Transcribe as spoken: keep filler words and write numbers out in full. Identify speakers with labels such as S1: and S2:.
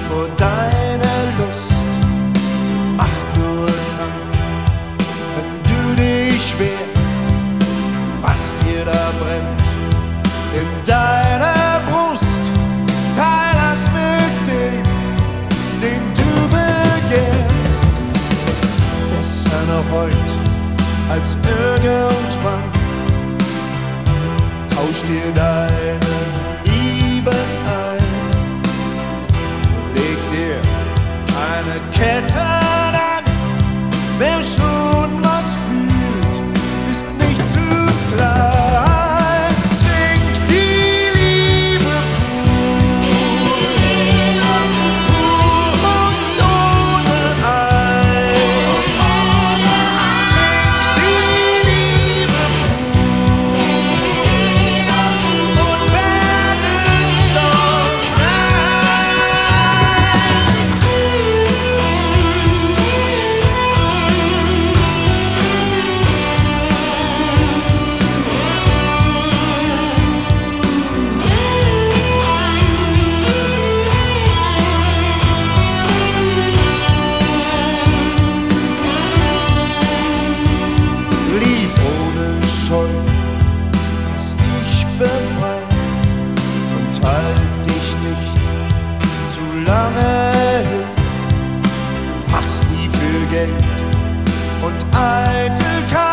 S1: vor deiner Lust macht nur krank, wenn du dich wehrst, was dir da brennt in deiner Brust. Teil das mit dem, den du begehrst. Besser noch heut als irgendwann. Tausch dir deine Liebe ein. Leg dir keine Ketten an. Wer schon was fühlt, ist nicht zu klein. Trink die Liebe pur, pur und ohne Eis. Trink die Liebe pur und werde dort eins. Lieb ohne Scheu, das dich befreit und halt dich nicht zu lange hin. Mach's nie für Geld und Eitelkeit.